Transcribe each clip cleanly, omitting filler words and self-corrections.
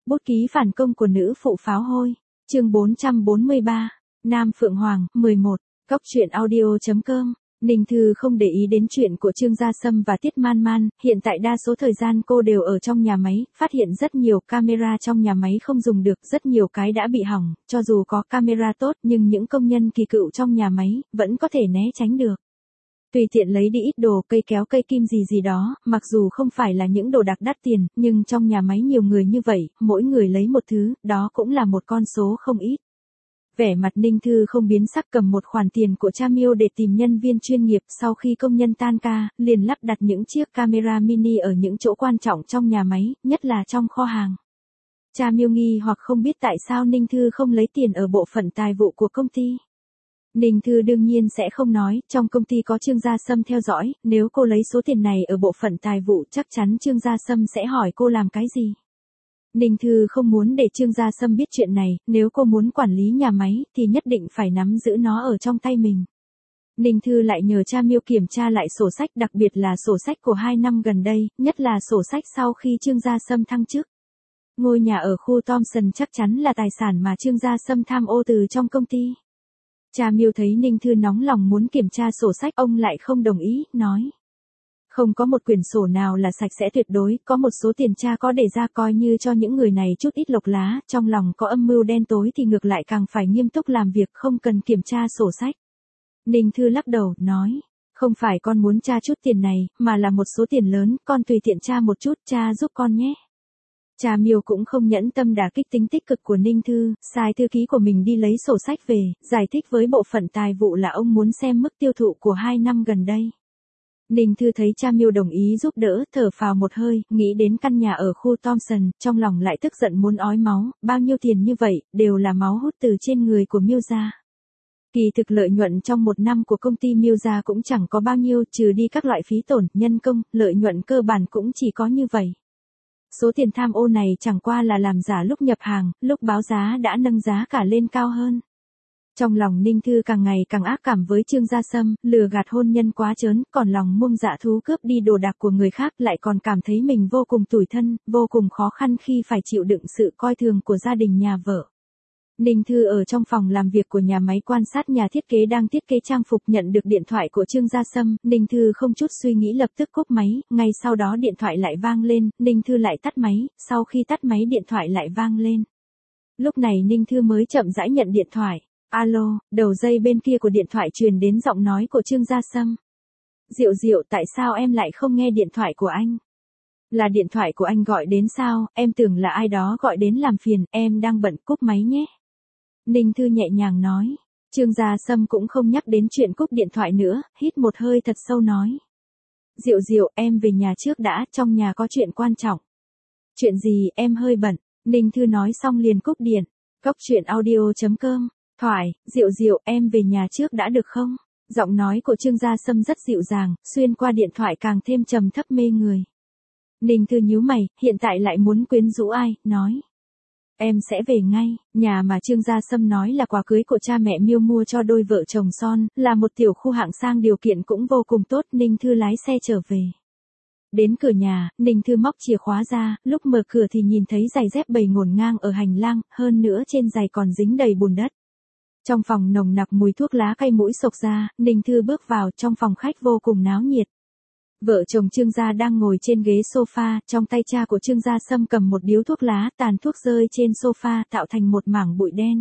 Bút ký phản công của nữ phụ pháo hôi. Chương 443. Nam Phượng Hoàng, 11. Góc truyện audio.com. Ninh Thư không để ý đến chuyện của Trương Gia Sâm và Tiết Man Man, hiện tại đa số thời gian cô đều ở trong nhà máy, phát hiện rất nhiều camera trong nhà máy không dùng được, rất nhiều cái đã bị hỏng, cho dù có camera tốt nhưng những công nhân kỳ cựu trong nhà máy, vẫn có thể né tránh được. Tùy tiện lấy đi ít đồ, cây kéo cây kim gì đó, mặc dù không phải là những đồ đặc đắt tiền, nhưng trong nhà máy nhiều người như vậy, mỗi người lấy một thứ, đó cũng là một con số không ít. Vẻ mặt Ninh Thư không biến sắc cầm một khoản tiền của cha Miêu để tìm nhân viên chuyên nghiệp, sau khi công nhân tan ca, liền lắp đặt những chiếc camera mini ở những chỗ quan trọng trong nhà máy, nhất là trong kho hàng. Cha Miêu nghi hoặc không biết tại sao Ninh Thư không lấy tiền ở bộ phận tài vụ của công ty. Ninh Thư đương nhiên sẽ không nói, trong công ty có Trương Gia Sâm theo dõi, nếu cô lấy số tiền này ở bộ phận tài vụ chắc chắn Trương Gia Sâm sẽ hỏi cô làm cái gì. Ninh Thư không muốn để Trương Gia Sâm biết chuyện này, nếu cô muốn quản lý nhà máy thì nhất định phải nắm giữ nó ở trong tay mình. Ninh Thư lại nhờ cha Miêu kiểm tra lại sổ sách, đặc biệt là sổ sách của 2 năm gần đây, nhất là sổ sách sau khi Trương Gia Sâm thăng chức. Ngôi nhà ở khu Thompson chắc chắn là tài sản mà Trương Gia Sâm tham ô từ trong công ty. Cha Miêu thấy Ninh Thư nóng lòng muốn kiểm tra sổ sách, ông lại không đồng ý, nói. Không có một quyển sổ nào là sạch sẽ tuyệt đối, có một số tiền cha có để ra coi như cho những người này chút ít lộc lá, trong lòng có âm mưu đen tối thì ngược lại càng phải nghiêm túc làm việc, không cần kiểm tra sổ sách. Ninh Thư lắc đầu, nói, không phải con muốn cha chút tiền này, mà là một số tiền lớn, con tùy tiện cha một chút, cha giúp con nhé. Cha Miêu cũng không nhẫn tâm đả kích tính tích cực của Ninh Thư, sai thư ký của mình đi lấy sổ sách về, giải thích với bộ phận tài vụ là ông muốn xem mức tiêu thụ của 2 năm gần đây. Ninh Thư thấy cha Miêu đồng ý giúp đỡ, thở phào một hơi, nghĩ đến căn nhà ở khu Thompson, trong lòng lại tức giận muốn ói máu, bao nhiêu tiền như vậy, đều là máu hút từ trên người của Miêu gia. Kỳ thực lợi nhuận trong một năm của công ty Miêu gia cũng chẳng có bao nhiêu, trừ đi các loại phí tổn, nhân công, lợi nhuận cơ bản cũng chỉ có như vậy. Số tiền tham ô này chẳng qua là làm giả lúc nhập hàng, lúc báo giá đã nâng giá cả lên cao hơn. Trong lòng Ninh Thư càng ngày càng ác cảm với Trương Gia Sâm, lừa gạt hôn nhân quá trớn, còn lòng mông dạ thú cướp đi đồ đạc của người khác, lại còn cảm thấy mình vô cùng tủi thân, vô cùng khó khăn khi phải chịu đựng sự coi thường của gia đình nhà vợ. Ninh Thư ở trong phòng làm việc của nhà máy quan sát nhà thiết kế đang thiết kế trang phục, nhận được điện thoại của Trương Gia Sâm, Ninh Thư không chút suy nghĩ lập tức cúp máy, ngay sau đó điện thoại lại vang lên, Ninh Thư lại tắt máy, sau khi tắt máy điện thoại lại vang lên. Lúc này Ninh Thư mới chậm rãi nhận điện thoại. Alo, đầu dây bên kia của điện thoại truyền đến giọng nói của Trương Gia Sâm. Diệu Diệu, tại sao em lại không nghe điện thoại của anh? Là điện thoại của anh gọi đến sao, em tưởng là ai đó gọi đến làm phiền, em đang bận, cúp máy nhé. Ninh Thư nhẹ nhàng nói. Trương Gia Sâm cũng không nhắc đến chuyện cúp điện thoại nữa, hít một hơi thật sâu nói. Diệu Diệu, em về nhà trước đã, trong nhà có chuyện quan trọng. Chuyện gì, em hơi bận. Ninh Thư nói xong liền cúp điện. Góc truyện audio.com. Thoại, Diệu Diệu, em về nhà trước đã được không? Giọng nói của Trương Gia Sâm rất dịu dàng, xuyên qua điện thoại càng thêm trầm thấp mê người. Ninh Thư nhíu mày, hiện tại lại muốn quyến rũ ai, nói. Em sẽ về ngay, nhà mà Trương Gia Sâm nói là quà cưới của cha mẹ Miêu mua cho đôi vợ chồng son, là một tiểu khu hạng sang, điều kiện cũng vô cùng tốt, Ninh Thư lái xe trở về. Đến cửa nhà, Ninh Thư móc chìa khóa ra, lúc mở cửa thì nhìn thấy giày dép bày ngổn ngang ở hành lang, hơn nữa trên giày còn dính đầy bùn đất. Trong phòng nồng nặc mùi thuốc lá cay mũi xộc ra, Ninh Thư bước vào, trong phòng khách vô cùng náo nhiệt. Vợ chồng Trương Gia đang ngồi trên ghế sofa, trong tay cha của Trương Gia Sâm cầm một điếu thuốc lá, tàn thuốc rơi trên sofa tạo thành một mảng bụi đen.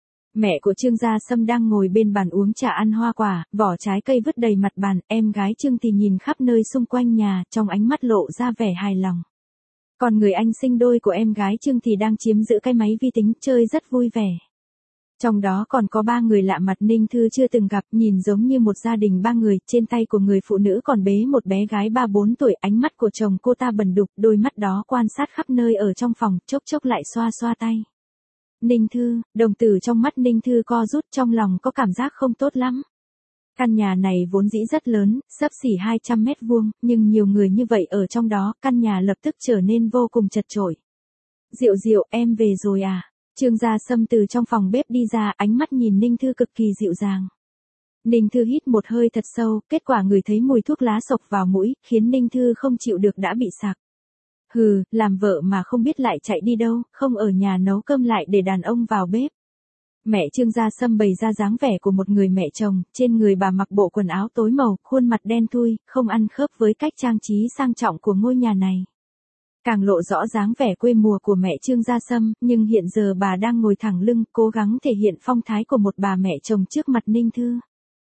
Mẹ của Trương Gia Sâm đang ngồi bên bàn uống trà ăn hoa quả, vỏ trái cây vứt đầy mặt bàn, em gái Trương thì nhìn khắp nơi xung quanh nhà, trong ánh mắt lộ ra vẻ hài lòng. Còn người anh sinh đôi của em gái Trương thì đang chiếm giữ cái máy vi tính, chơi rất vui vẻ. Trong đó còn có 3 người lạ mặt Ninh Thư chưa từng gặp, nhìn giống như một gia đình 3 người, trên tay của người phụ nữ còn bế một bé gái 3-4 tuổi, ánh mắt của chồng cô ta bẩn đục, đôi mắt đó quan sát khắp nơi ở trong phòng, chốc chốc lại xoa xoa tay. Ninh Thư, đồng tử trong mắt Ninh Thư co rút, trong lòng có cảm giác không tốt lắm. Căn nhà này vốn dĩ rất lớn, xấp xỉ 200 mét vuông, nhưng nhiều người như vậy ở trong đó, căn nhà lập tức trở nên vô cùng chật chội. Diệu Diệu, em về rồi à? Trương Gia Sâm từ trong phòng bếp đi ra, ánh mắt nhìn Ninh Thư cực kỳ dịu dàng. Ninh Thư hít một hơi thật sâu, kết quả ngửi thấy mùi thuốc lá xộc vào mũi, khiến Ninh Thư không chịu được đã bị sặc. Hừ, làm vợ mà không biết lại chạy đi đâu, không ở nhà nấu cơm lại để đàn ông vào bếp. Mẹ Trương Gia Sâm bày ra dáng vẻ của một người mẹ chồng, trên người bà mặc bộ quần áo tối màu, khuôn mặt đen thui, không ăn khớp với cách trang trí sang trọng của ngôi nhà này. Càng lộ rõ dáng vẻ quê mùa của mẹ Trương Gia Sâm, nhưng hiện giờ bà đang ngồi thẳng lưng, cố gắng thể hiện phong thái của một bà mẹ chồng trước mặt Ninh Thư.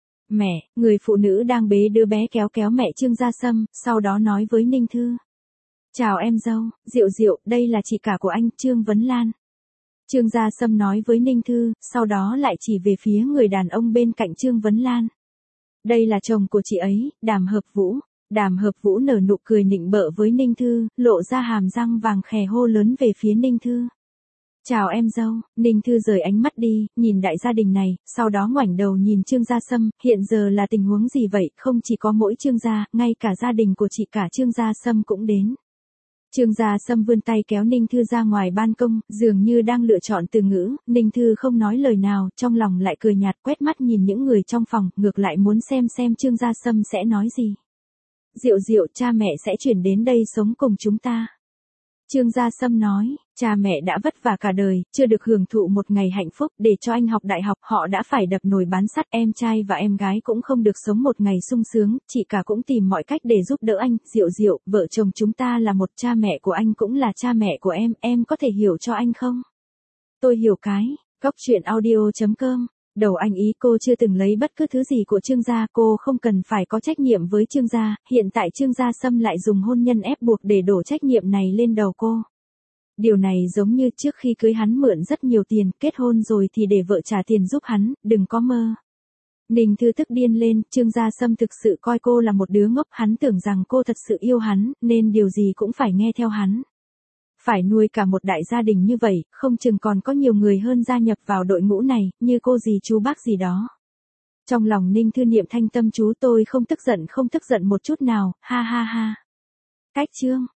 Mẹ, người phụ nữ đang bế đứa bé kéo kéo mẹ Trương Gia Sâm, sau đó nói với Ninh Thư. Chào em dâu, Diệu Diệu, đây là chị cả của anh, Trương Vấn Lan. Trương Gia Sâm nói với Ninh Thư, sau đó lại chỉ về phía người đàn ông bên cạnh Trương Vấn Lan. Đây là chồng của chị ấy, Đàm Hợp Vũ. Đàm Hợp Vũ nở nụ cười nịnh bợ với Ninh Thư, lộ ra hàm răng vàng khè hô lớn về phía Ninh Thư. Chào em dâu, Ninh Thư rời ánh mắt đi, nhìn đại gia đình này, sau đó ngoảnh đầu nhìn Trương Gia Sâm, hiện giờ là tình huống gì vậy, không chỉ có mỗi Trương Gia, ngay cả gia đình của chị cả Trương Gia Sâm cũng đến. Trương Gia Sâm vươn tay kéo Ninh Thư ra ngoài ban công, dường như đang lựa chọn từ ngữ, Ninh Thư không nói lời nào, trong lòng lại cười nhạt quét mắt nhìn những người trong phòng, ngược lại muốn xem Trương Gia Sâm sẽ nói gì. Diệu Diệu, cha mẹ sẽ chuyển đến đây sống cùng chúng ta. Trương Gia Sâm nói, cha mẹ đã vất vả cả đời, chưa được hưởng thụ một ngày hạnh phúc, để cho anh học đại học, họ đã phải đập nồi bán sắt, em trai và em gái cũng không được sống một ngày sung sướng, chị cả cũng tìm mọi cách để giúp đỡ anh, Diệu Diệu, vợ chồng chúng ta là một, cha mẹ của anh cũng là cha mẹ của em có thể hiểu cho anh không? Tôi hiểu cái, Góc Truyện Audio.com. Đầu anh ý cô chưa từng lấy bất cứ thứ gì của Trương gia, cô không cần phải có trách nhiệm với Trương gia, hiện tại Trương Gia Sâm lại dùng hôn nhân ép buộc để đổ trách nhiệm này lên đầu cô. Điều này giống như trước khi cưới hắn mượn rất nhiều tiền, kết hôn rồi thì để vợ trả tiền giúp hắn, đừng có mơ. Ninh Thư tức điên lên, Trương Gia Sâm thực sự coi cô là một đứa ngốc, hắn tưởng rằng cô thật sự yêu hắn, nên điều gì cũng phải nghe theo hắn. Phải nuôi cả một đại gia đình như vậy, không chừng còn có nhiều người hơn gia nhập vào đội ngũ này, như cô dì chú bác gì đó. Trong lòng Ninh Thư niệm thanh tâm chú, tôi không tức giận một chút nào, ha ha ha. Cách chương.